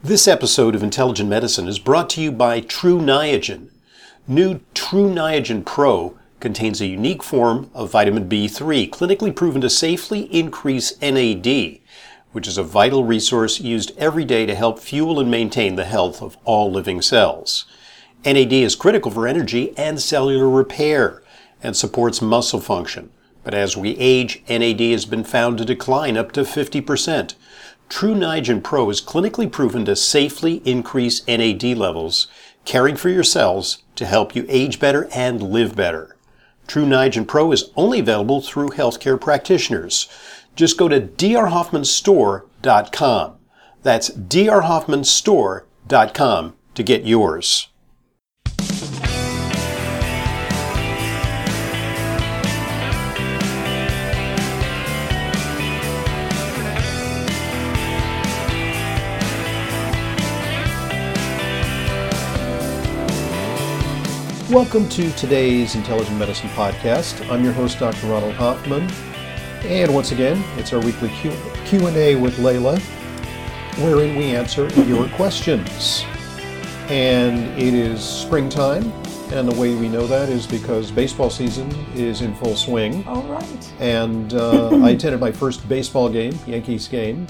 This episode of Intelligent Medicine is brought to you by True Niagen. New True Niagen Pro contains a unique form of vitamin B3, clinically proven to safely increase NAD, which is a vital resource used every day to help fuel and maintain the health of all living cells. NAD is critical for energy and cellular repair and supports muscle function. But as we age, NAD has been found to decline up to 50%. True Niagen Pro is clinically proven to safely increase NAD levels, caring for your cells to help you age better and live better. True Niagen Pro is only available through healthcare practitioners. Just go to drhoffmanstore.com. That's drhoffmanstore.com to get yours. Welcome to today's Intelligent Medicine Podcast. I'm your host, Dr. Ronald Hoffman. And once again, it's our weekly Q&A with Layla, wherein we answer your questions. And it is springtime, and the way we know that is because baseball season is in full swing. All right. And I attended my first baseball game, Yankees game.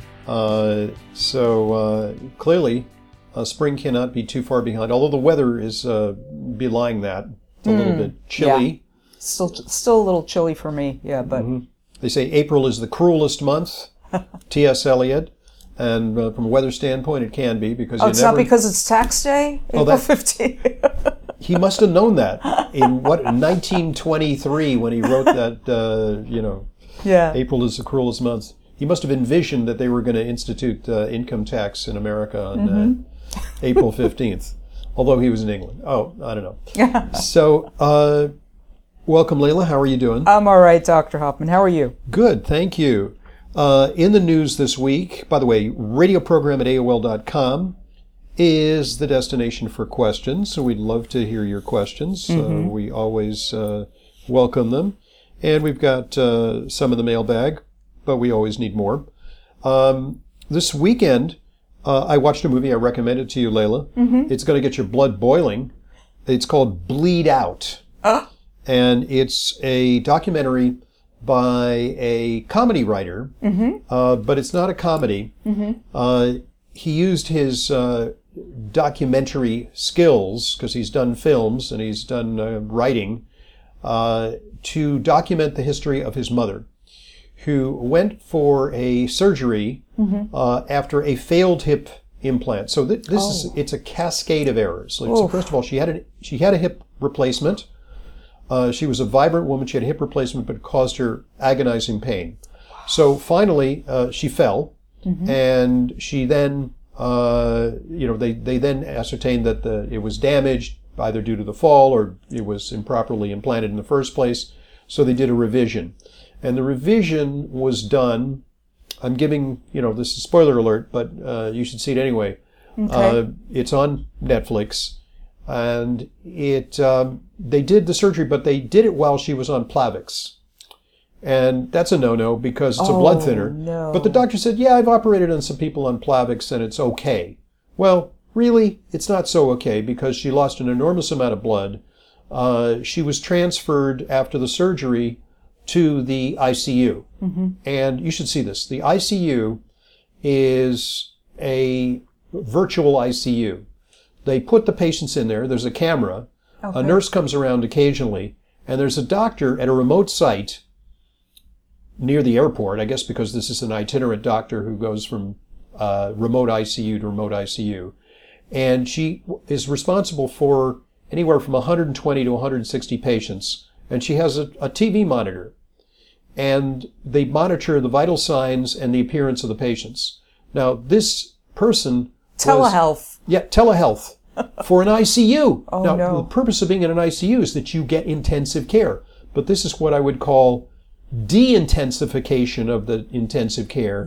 So clearly, spring cannot be too far behind, although the weather is belying that. It's a little bit chilly. Yeah. Still a little chilly for me, yeah, but... Mm-hmm. They say April is the cruelest month, T.S. Eliot, and from a weather standpoint it can be, because it's not because it's tax day, April 15th? He must have known that in 1923 when he wrote that, yeah. April is the cruelest month. He must have envisioned that they were going to institute income tax in America on April 15th, although he was in England. Oh, I don't know. So, welcome, Layla. How are you doing? I'm all right, Dr. Hoffman. How are you? Good, thank you. In the news this week, by the way, radio program at AOL.com is the destination for questions, so we'd love to hear your questions. We always welcome them. And we've got some in the mailbag, but we always need more. This weekend, I watched a movie I recommended to you, Layla. It's going to get your blood boiling. It's called Bleed Out. And it's a documentary by a comedy writer, but it's not a comedy. He used his documentary skills, because he's done films and he's done writing, to document the history of his mother, who went for a surgery after a failed hip implant. So it's a cascade of errors. So first of all, she had a hip replacement. She was a vibrant woman. She had a hip replacement, but it caused her agonizing pain. So finally, she fell, and she then, they then ascertained that it was damaged either due to the fall or it was improperly implanted in the first place. So they did a revision. And the revision was done, I'm giving, this is spoiler alert, but you should see it anyway. Okay. It's on Netflix. And they did the surgery, but they did it while she was on Plavix. And that's a no-no because it's a blood thinner. No. But the doctor said, yeah, I've operated on some people on Plavix and it's okay. Well, really, it's not so okay because she lost an enormous amount of blood. She was transferred after the surgery to the ICU. And you should see this. The ICU is a virtual ICU. They put the patients in there. There's a camera. Okay. A nurse comes around occasionally, and there's a doctor at a remote site near the airport, I guess because this is an itinerant doctor who goes from remote ICU to remote ICU. And she is responsible for anywhere from 120 to 160 patients. And she has a TV monitor. And they monitor the vital signs and the appearance of the patients. Now, this person... Telehealth. Telehealth for an ICU. Now, the purpose of being in an ICU is that you get intensive care. But this is what I would call de-intensification of the intensive care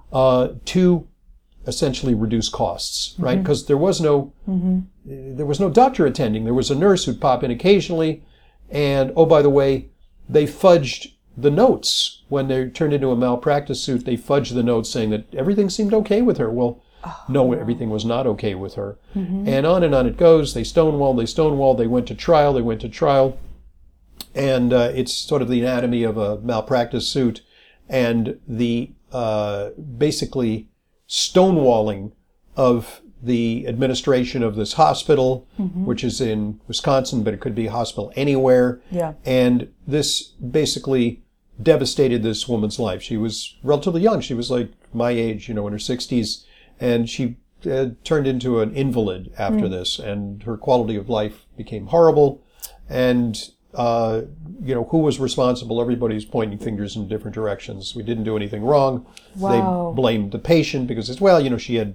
to essentially reduce costs, right? Because there was no doctor attending. There was a nurse who'd pop in occasionally. And, oh, by the way, they fudged the notes. When they turned into a malpractice suit, they fudged the notes saying that everything seemed okay with her. Well, No, everything was not okay with her. And on it goes. They stonewalled. They went to trial. And it's sort of the anatomy of a malpractice suit. And the basically stonewalling of the administration of this hospital, which is in Wisconsin, but it could be a hospital anywhere. Yeah. And this basically devastated this woman's life. She was relatively young. She was like my age, in her 60s, and she turned into an invalid after this, and her quality of life became horrible. And who was responsible? Everybody's pointing fingers in different directions. We didn't do anything wrong. Wow. They blamed the patient because she had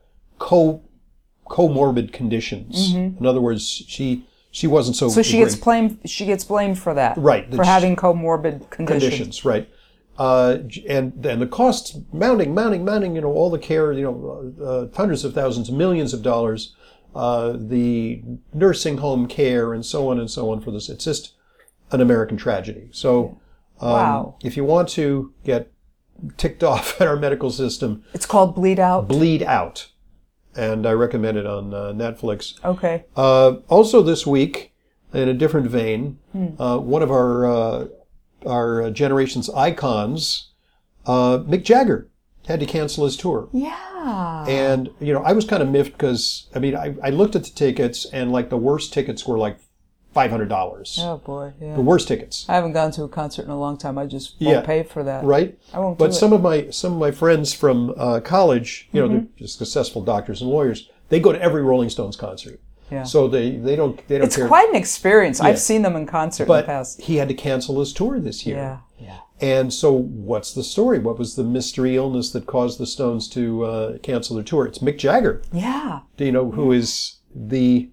comorbid conditions. In other words, she wasn't so. So she gets blamed. She gets blamed for that, right? For having comorbid conditions, right? And the costs mounting. All the care, hundreds of thousands, millions of dollars, the nursing home care, and so on for this. It's just an American tragedy. So, wow. If you want to get ticked off at our medical system, it's called Bleed Out. Bleed Out. And I recommend it on Netflix. Okay. Also this week, in a different vein, one of our generation's icons, Mick Jagger, had to cancel his tour. Yeah. And, I was kind of miffed because, I looked at the tickets and the worst tickets were $500. Oh boy, yeah. The worst tickets. I haven't gone to a concert in a long time. I just won't pay for that. Right? I won't. But some of my friends from college, they're just successful doctors and lawyers. They go to every Rolling Stones concert. Yeah. So they don't It's care. quite an experience. Yeah. I've seen them in concert in the past. But he had to cancel his tour this year. Yeah. And so what's the story? What was the mystery illness that caused the Stones to cancel their tour? It's Mick Jagger. Yeah. Who is the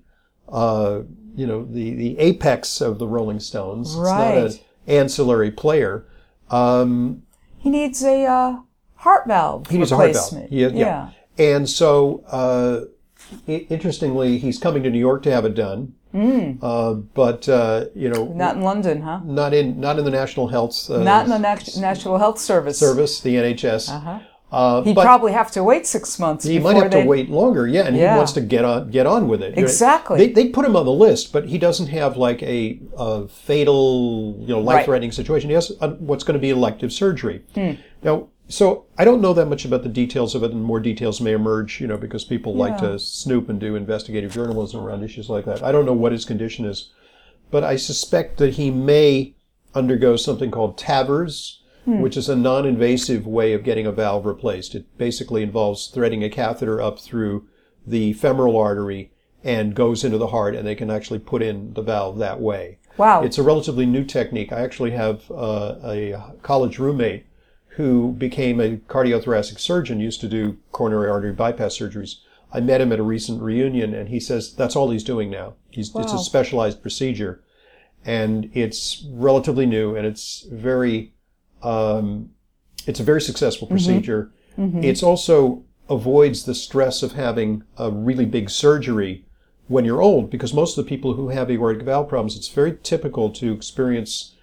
the apex of the Rolling Stones. Right. It's not an ancillary player. He needs a heart valve He needs a heart valve. Yeah. And so, interestingly, he's coming to New York to have it done. But not in London, huh? Not in the National Health. Not in the National Health Service. The NHS. He'd probably have to wait 6 months. He might have to wait longer, and he wants to get on with it. Exactly. They put him on the list, but he doesn't have a fatal, life-threatening situation. He has what's going to be elective surgery. Now, so I don't know that much about the details of it, and more details may emerge, because people like to snoop and do investigative journalism around issues like that. I don't know what his condition is, but I suspect that he may undergo something called TAVRs, which is a non-invasive way of getting a valve replaced. It basically involves threading a catheter up through the femoral artery and goes into the heart, and they can actually put in the valve that way. Wow. It's a relatively new technique. I actually have a college roommate who became a cardiothoracic surgeon, used to do coronary artery bypass surgeries. I met him at a recent reunion, and he says that's all he's doing now. It's a specialized procedure, and it's relatively new, and it's a very successful procedure. It's also avoids the stress of having a really big surgery when you're old, because most of the people who have aortic valve problems, it's very typical to experience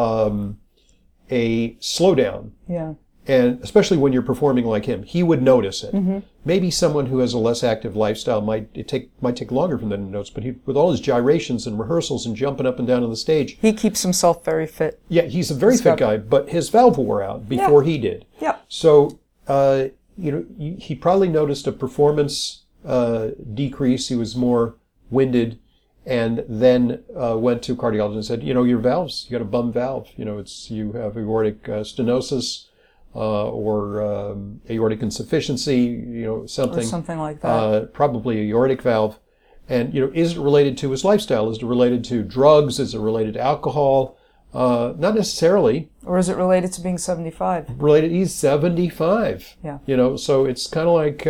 a slowdown. Yeah. And especially when you're performing like him, he would notice it. Maybe someone who has a less active lifestyle might take longer for them to notice, but with all his gyrations and rehearsals and jumping up and down on the stage, he keeps himself very fit. Yeah, he's a very fit guy, but his valve wore out before he did. Yeah. So, he probably noticed a performance decrease. He was more winded, and then went to a cardiologist and said, your valves, you got a bum valve. You have aortic stenosis. Or aortic insufficiency, something. Or something like that. Probably a aortic valve. And, is it related to his lifestyle? Is it related to drugs? Is it related to alcohol? Not necessarily. Or is it related to being 75? He's 75. Yeah. So it's kind of like,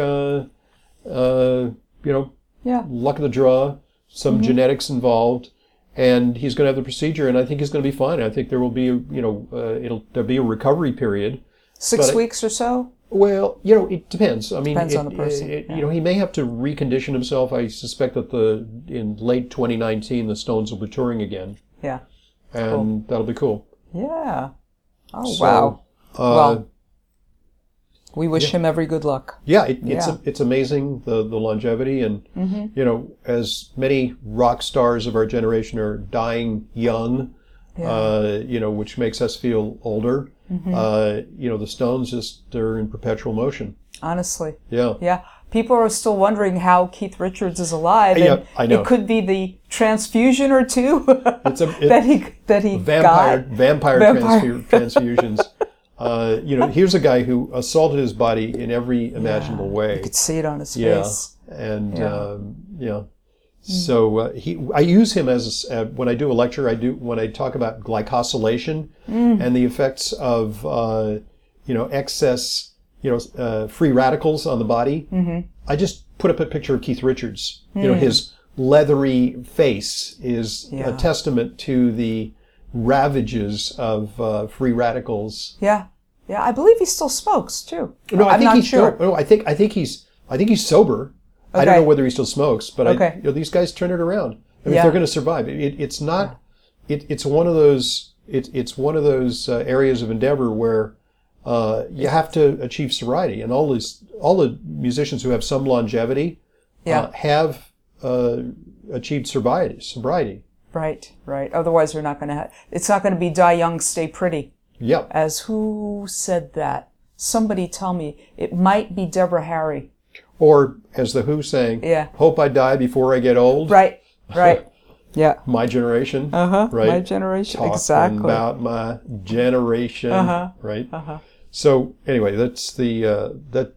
luck of the draw, some genetics involved. And he's going to have the procedure, and I think he's going to be fine. I think there will be, there'll be a recovery period. 6 weeks or so? Well, it depends. Depends on the person. He may have to recondition himself. I suspect that in late 2019, the Stones will be touring again. Yeah. And that'll be cool. Yeah. Oh, wow. We wish him every good luck. Yeah, it's amazing the longevity, and you know, as many rock stars of our generation are dying young, you know, which makes us feel older. You know, the Stones they're in perpetual motion. Honestly. Yeah. Yeah. People are still wondering how Keith Richards is alive. Yeah, I know. It could be the transfusion or two that he got. Vampire. Transfusions. You know, here's a guy who assaulted his body in every imaginable way. You could see it on his face. And so I use him as when I do a lecture. When I talk about glycosylation and the effects of you know, excess, you know, free radicals on the body. I just put up a picture of Keith Richards. You know, his leathery face is a testament to the ravages of free radicals. Yeah. I believe he still smokes too. No, I'm not sure. No, I think he's sober. Okay. I don't know whether he still smokes, but you know, these guys turn it around. I mean, if they're going to survive, it's not. It's one of those. It's one of those areas of endeavor where you have to achieve sobriety, and all the musicians who have some longevity have achieved sobriety. Right. Otherwise, you're not going to. It's not going to be die young, stay pretty. Yep. As who said that? Somebody tell me. It might be Deborah Harry. Or as the Who sang, "Hope I die before I get old." Right. Yeah. My generation. Right. My generation. Exactly. About my generation. Right. So anyway, that's the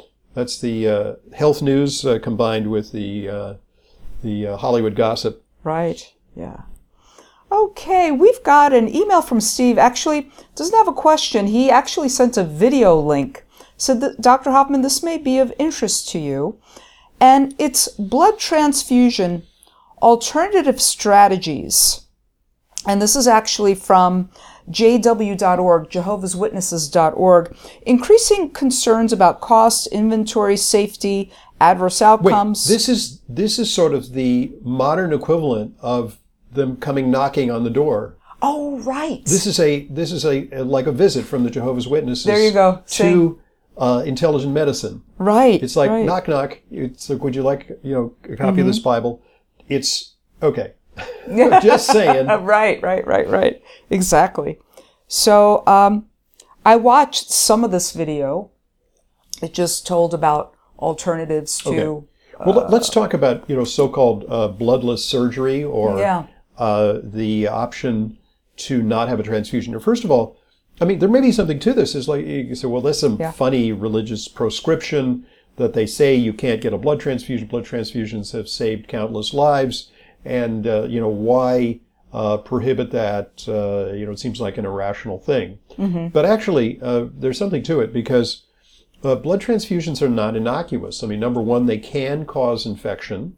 health news combined with the Hollywood gossip. Right. Yeah. Okay, we've got an email from Steve. Actually, doesn't have a question. He actually sent a video link. Said, Dr. Hoffman, this may be of interest to you. And it's blood transfusion alternative strategies. And this is actually from jw.org, jehovahswitnesses.org. Increasing concerns about cost, inventory, safety, adverse outcomes. Wait, this is sort of the modern equivalent of them coming knocking on the door. Oh, right. This is a like a visit from the Jehovah's Witnesses. There you go. To intelligent medicine. Right. It's like knock knock. It's like, would you like a copy of this Bible? It's okay. Just saying. Right. Exactly. So I watched some of this video. It just told about alternatives to. Okay. Well, let's talk about so-called bloodless surgery or the option to not have a transfusion. First of all, I mean, there may be something to this. Is like you say, well, there's some funny religious proscription that they say you can't get a blood transfusion. Blood transfusions have saved countless lives, and why prohibit that? It seems like an irrational thing. But actually, there's something to it because blood transfusions are not innocuous. I mean, number one, they can cause infection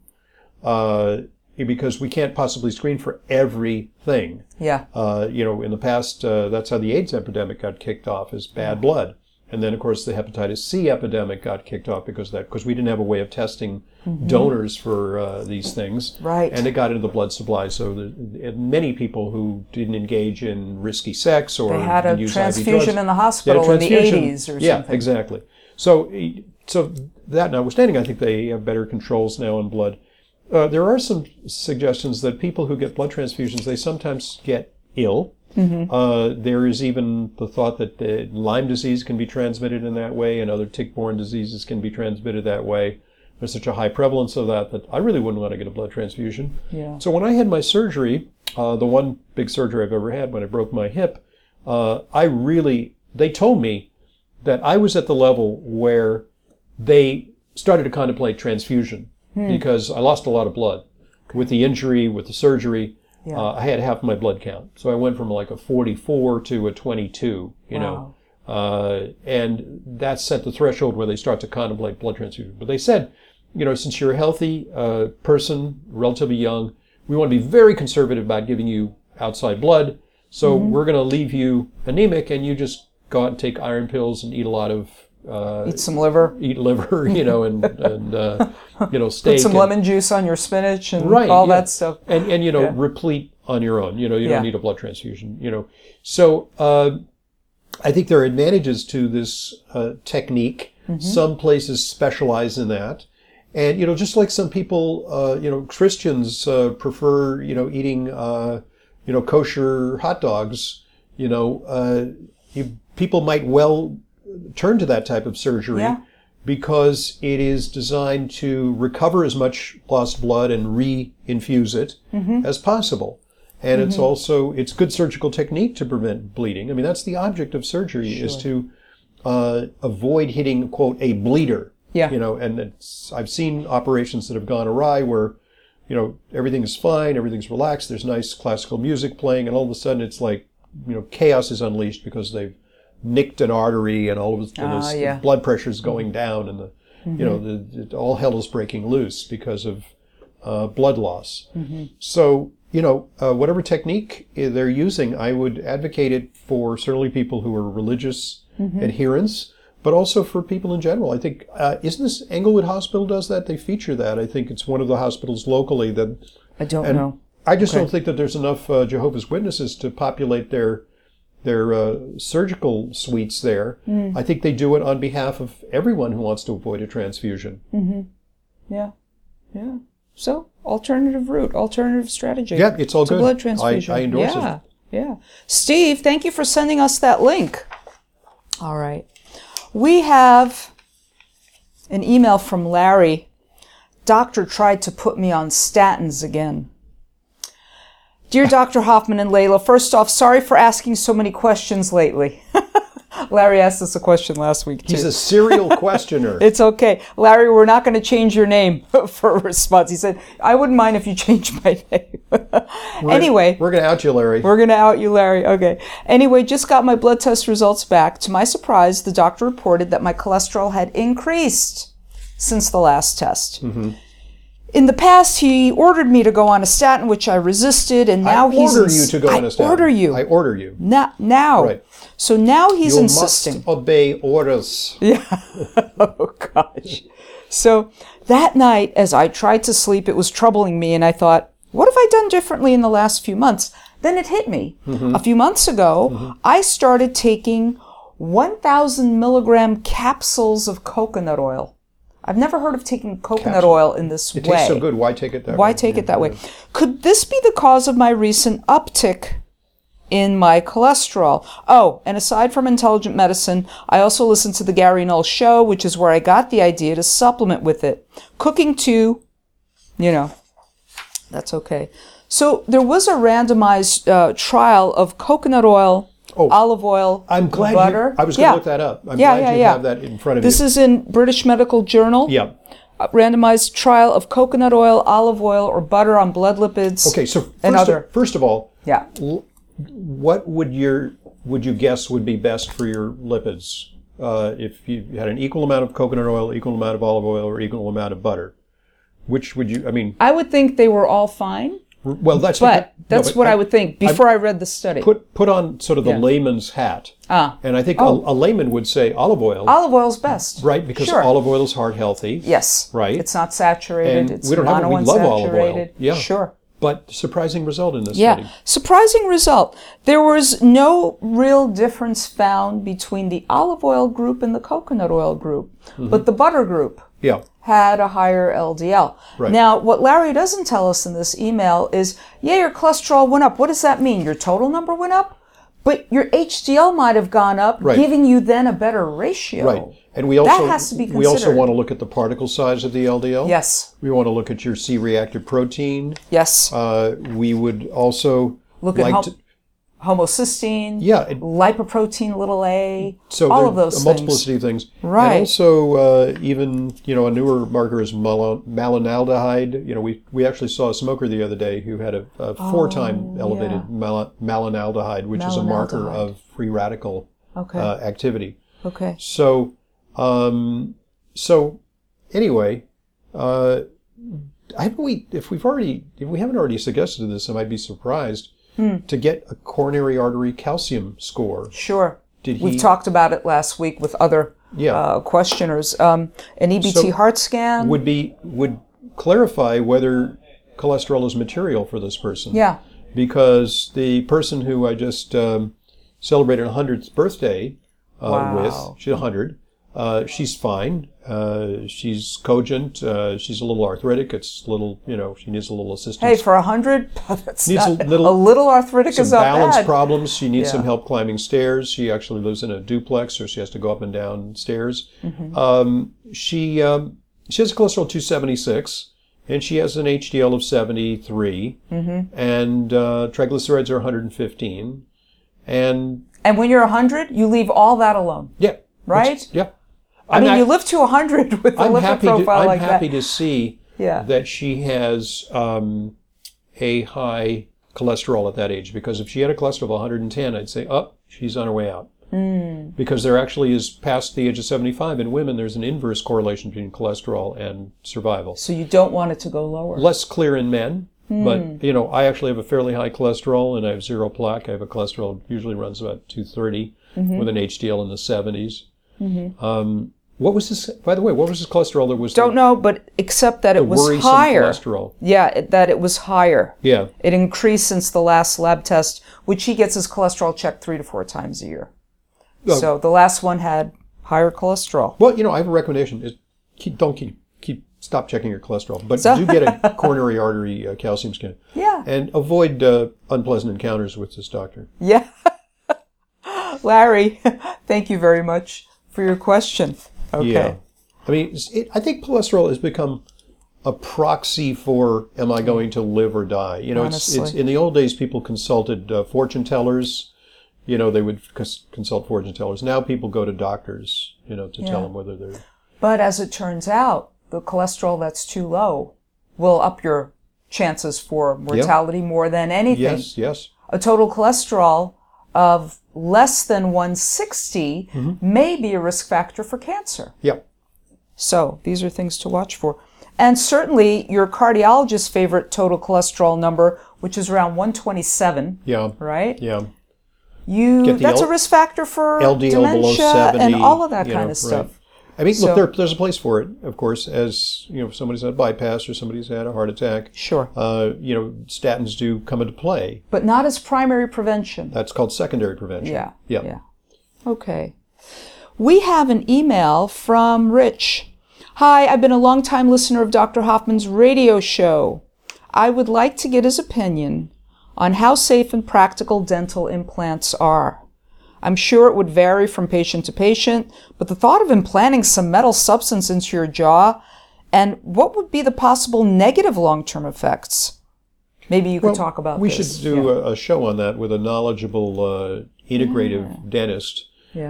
because we can't possibly screen for everything. Yeah. In the past, that's how the AIDS epidemic got kicked off, is bad blood. And then, of course, the hepatitis C epidemic got kicked off because we didn't have a way of testing donors for these things. Right. And it got into the blood supply. So many people who didn't engage in risky sex or they had a use transfusion in the hospital in the 80s or something. Yeah, exactly. So that notwithstanding, I think they have better controls now on blood. There are some suggestions that people who get blood transfusions, they sometimes get ill. There is even the thought that Lyme disease can be transmitted in that way, and other tick-borne diseases can be transmitted that way. There's such a high prevalence of that I really wouldn't want to get a blood transfusion. Yeah. So when I had my surgery, the one big surgery I've ever had when I broke my hip, they told me that I was at the level where they started to contemplate transfusion because I lost a lot of blood. With the injury, with the surgery, I had half my blood count. So I went from like a 44 to a 22, Wow. and that set the threshold where they start to contemplate blood transfusion. But they said, since you're a healthy person, relatively young, we want to be very conservative about giving you outside blood. So we're going to leave you anemic, and you just go out and take iron pills and eat a lot of eat some liver. Eat liver, and steak. Put some lemon juice on your spinach and all that stuff. And replete on your own. You don't need a blood transfusion. So I think there are advantages to this technique. Some places specialize in that. And, just like some people, Christians prefer, eating, kosher hot dogs, people might well turn to that type of surgery because it is designed to recover as much lost blood and re-infuse it as possible. And it's good surgical technique to prevent bleeding. I mean, that's the object of surgery is to avoid hitting, quote, a bleeder. Yeah. And I've seen operations that have gone awry where, everything is fine, everything's relaxed, there's nice classical music playing, and all of a sudden it's like, chaos is unleashed because they've nicked an artery and all of the blood pressure is going down and all hell is breaking loose because of blood loss. So, whatever technique they're using, I would advocate it for certainly people who are religious adherents, but also for people in general. I think, isn't this Englewood Hospital does that? They feature that. I think it's one of the hospitals locally that... I don't know. I just don't think that there's enough Jehovah's Witnesses to populate their surgical suites there. I think they do it on behalf of everyone who wants to avoid a transfusion. Yeah. So, alternative route, alternative strategy. Yeah, it's all to good. Blood transfusion. I endorse it. Yeah. Steve, thank you for sending us that link. All right. We have an email from Larry. Doctor tried to put me on statins again. Dear Dr. Hoffman and Layla, first off, sorry for asking so many questions lately. Larry asked us a question last week, too. He's a serial questioner. It's okay. Larry, we're not going to change your name for a response. He said, I wouldn't mind if you changed my name. Anyway. We're going to out you, Larry. We're going to out you, Larry. Okay. Anyway, just got my blood test results back. To my surprise, the doctor reported that my cholesterol had increased since the last test. In the past, he ordered me to go on a statin, which I resisted, and now he's... I order you to go on a statin. I order you. Now. Right. So now he's insisting. You must obey orders. Yeah. Oh, gosh. So that night, as I tried to sleep, it was troubling me, and I thought, what have I done differently in the last few months? Then it hit me. A few months ago, I started taking 1,000 milligram capsules of coconut oil. I've never heard of taking coconut oil in this way. It tastes so good. Why take it that way? Why take it that way? Could this be the cause of my recent uptick in my cholesterol? Oh, and aside from intelligent medicine, I also listen to the Gary Null Show, which is where I got the idea to supplement with it. Cooking too, that's okay. So there was a randomized trial of coconut oil, olive oil, I'm glad butter. I was going to look that up. I'm glad you have that in front of you. This is in British Medical Journal. Yeah. A randomized trial of coconut oil, olive oil, or butter on blood lipids. Okay, so first of all, what would you guess would be best for your lipids if you had an equal amount of coconut oil, equal amount of olive oil, or equal amount of butter? Which would you? I mean, I would think they were all fine. Well, that's what I would think before I read the study. Put on sort of the layman's hat, and I think a layman would say olive oil. Olive oil's best, right? Because olive oil is heart healthy. Yes, right. It's not saturated. And we love olive oil. Yeah, sure. But surprising result in this study. Surprising result. There was no real difference found between the olive oil group and the coconut oil group, but the butter group. Had a higher LDL. Right. Now, what Larry doesn't tell us in this email is, your cholesterol went up. What does that mean? Your total number went up, but your HDL might have gone up, giving you then a better ratio. Right. And we also, that has to be considered. We also want to look at the particle size of the LDL. Yes. We want to look at your C-reactive protein. Yes. We would also look at homocysteine, lipoprotein little a, so all of those things. A multiplicity of things. Right. And also even, a newer marker is malinaldehyde. We actually saw a smoker the other day who had a 4-time elevated malinaldehyde, which is a marker of free radical activity. Okay. So anyway, if we haven't already suggested this, I might be surprised. To get a coronary artery calcium score. Sure. We've talked about it last week with other questioners. An EBT heart scan would clarify whether cholesterol is material for this person. Yeah. Because the person who I just celebrated her 100th birthday Wow. with. She's 100. She's fine. She's cogent. She's a little arthritic. It's a little, she needs a little assistance. Hey, for 100, that's Needs not, a little- arthritic some is not balance bad. problems. She needs Yeah. some help climbing stairs. She actually lives in a duplex, so she has to go up and down stairs. She has a cholesterol 276, and she has an HDL of 73, and triglycerides are 115. And And when you're 100, you leave all that alone, yeah, right? yeah. I mean, you live to 100 with a I'm lipid happy profile I'm like happy that. to see Yeah. that she has a high cholesterol at that age, because if she had a cholesterol of 110, I'd say, she's on her way out. Because there actually is, past the age of 75 in women, there's an inverse correlation between cholesterol and survival. So you don't want it to go lower. Less clear in men, but, I actually have a fairly high cholesterol and I have zero plaque. I have a cholesterol usually runs about 230 with an HDL in the 70s. What was this, by the way, what was his cholesterol that was Don't know, but except that it was worrisome higher. cholesterol? Yeah, that it was higher. Yeah. It increased since the last lab test, which he gets his cholesterol checked 3 to 4 times a year. Oh. So the last one had higher cholesterol. Well, I have a recommendation: is stop checking your cholesterol, but do get a coronary artery calcium scan. Yeah. And avoid unpleasant encounters with this doctor. Yeah. Larry, thank you very much for your question. Okay. Yeah. I mean, I think cholesterol has become a proxy for, am I going to live or die? It's in the old days, people consulted fortune tellers. They would consult fortune tellers. Now people go to doctors, to tell them whether they're... But as it turns out, the cholesterol that's too low will up your chances for mortality more than anything. Yes. A total cholesterol of less than 160 may be a risk factor for cancer. Yep. So these are things to watch for. And certainly your cardiologist's favorite total cholesterol number, which is around 127, Yeah. right? Yeah. That's a risk factor for LDL dementia below 70, and all of that kind of stuff. Right. I mean, look, there's a place for it, of course, as, if somebody's had a bypass or somebody's had a heart attack. Sure. Statins do come into play. But not as primary prevention. That's called secondary prevention. Yeah. Okay. We have an email from Rich. Hi, I've been a long-time listener of Dr. Hoffman's radio show. I would like to get his opinion on how safe and practical dental implants are. I'm sure it would vary from patient to patient, but the thought of implanting some metal substance into your jaw, and what would be the possible negative long-term effects? Maybe you could talk about we this. We should do a show on that with a knowledgeable integrative dentist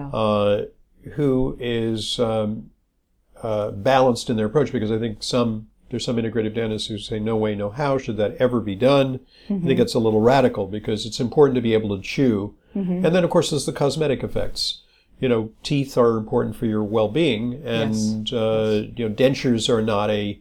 who is balanced in their approach, because I think there's some integrative dentists who say, no way, no how should that ever be done. I think it's a little radical, because it's important to be able to chew. And then, of course, there's the cosmetic effects. Teeth are important for your well-being, and dentures are not a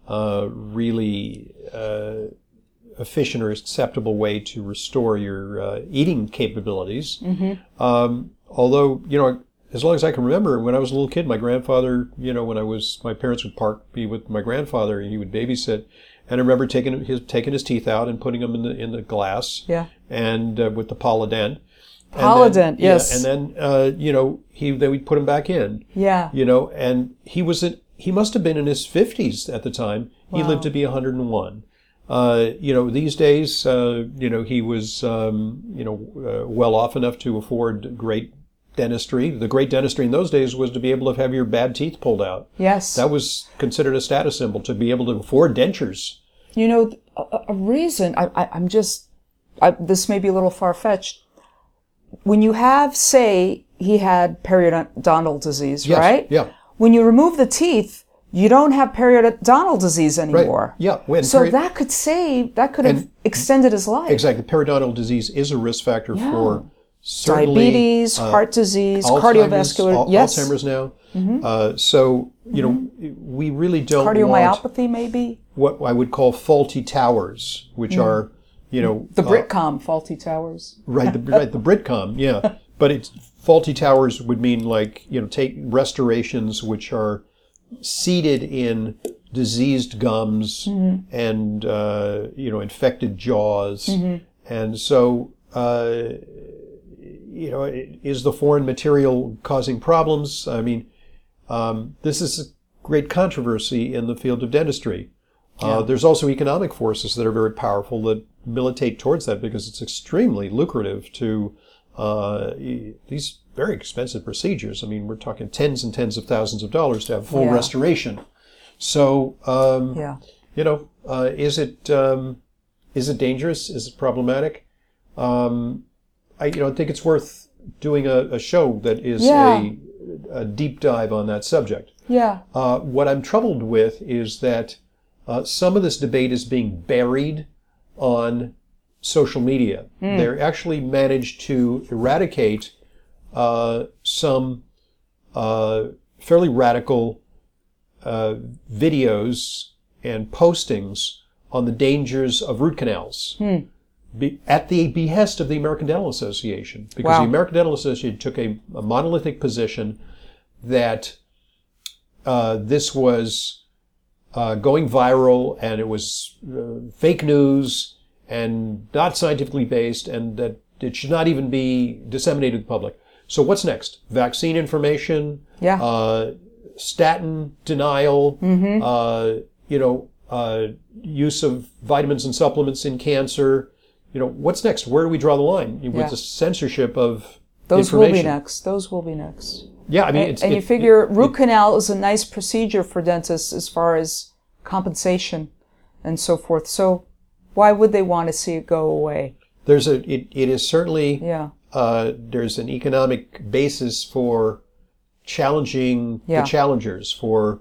really efficient or acceptable way to restore your eating capabilities. Although, as long as I can remember, when I was a little kid, my grandfather, my parents would be with my grandfather, and he would babysit. And I remember taking his teeth out and putting them in the glass. Yeah. And with the Polident. Polident, yes. Yeah, and then they would put him back in. Yeah. And he must have been in his 50s at the time. Wow. He lived to be 101. These days, he was, well off enough to afford great dentistry. The great dentistry in those days was to be able to have your bad teeth pulled out. Yes. That was considered a status symbol, to be able to afford dentures. A reason, this may be a little far-fetched. When you have, say, he had periodontal disease, yes, right? Yeah. When you remove the teeth, you don't have periodontal disease anymore. Right. Yeah. So that could have extended his life. Exactly. Periodontal disease is a risk factor for certainly diabetes, heart disease, cardiovascular, Alzheimer's now. We really don't cardiomyopathy, want maybe what I would call faulty towers, which are the Britcom faulty towers. Right, the Britcom, yeah. But faulty towers would mean take restorations which are seated in diseased gums and infected jaws, and so is the foreign material causing problems? I mean, this is a great controversy in the field of dentistry. There's also economic forces that are very powerful that militate towards that because it's extremely lucrative to these very expensive procedures. I mean, we're talking tens and tens of thousands of dollars to have full restoration. So, is it dangerous? Is it problematic? I think it's worth doing a show that is a deep dive on that subject. Yeah. What I'm troubled with is that some of this debate is being buried on social media. They're actually managed to eradicate some fairly radical videos and postings on the dangers of root canals at the behest of the American Dental Association. Because the American Dental Association took a monolithic position that this was going viral and it was fake news and not scientifically based and that it should not even be disseminated to the public. So what's next? Vaccine information, statin denial, use of vitamins and supplements in cancer. What's next? Where do we draw the line with the censorship of Those information? Those will be next. Yeah, I mean, you figure root canal is a nice procedure for dentists as far as compensation and so forth. So why would they want to see it go away? It is certainly there's an economic basis for challenging the challengers, for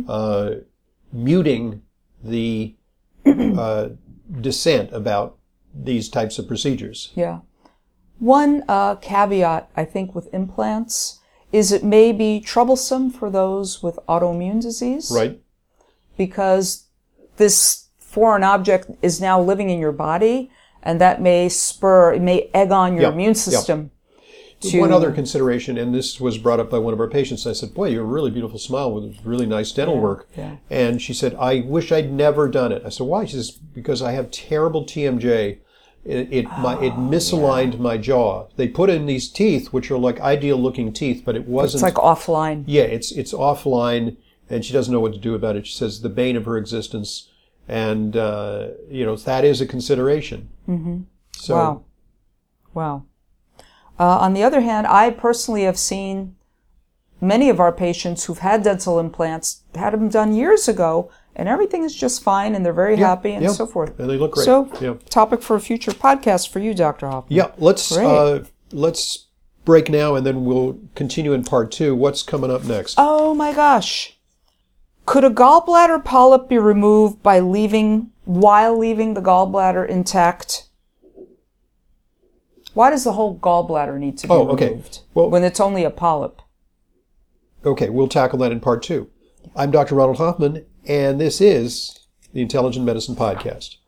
muting the dissent about these types of procedures. Yeah. One caveat, I think, with implants is it may be troublesome for those with autoimmune disease. Right. Because this foreign object is now living in your body, and that may egg on your immune system. One other consideration, and this was brought up by one of our patients. I said, boy, you have a really beautiful smile with really nice dental work. Yeah. And she said, I wish I'd never done it. I said, why? She says, because I have terrible TMJ. It misaligned my jaw. They put in these teeth, which are like ideal-looking teeth, but it wasn't. It's like offline. Yeah, it's offline, and she doesn't know what to do about it. She says the bane of her existence, and that is a consideration. Mm-hmm. So, wow. On the other hand, I personally have seen many of our patients who've had dental implants, had them done years ago, and everything is just fine, and they're very happy, and so forth. And they look great. So, topic for a future podcast for you, Dr. Hoffman. Yeah, let's break now, and then we'll continue in part 2. What's coming up next? Oh my gosh. Could a gallbladder polyp be removed while leaving the gallbladder intact? Why does the whole gallbladder need to be removed when it's only a polyp? Okay, we'll tackle that in part 2. I'm Dr. Ronald Hoffman, and this is the Intelligent Medicine Podcast.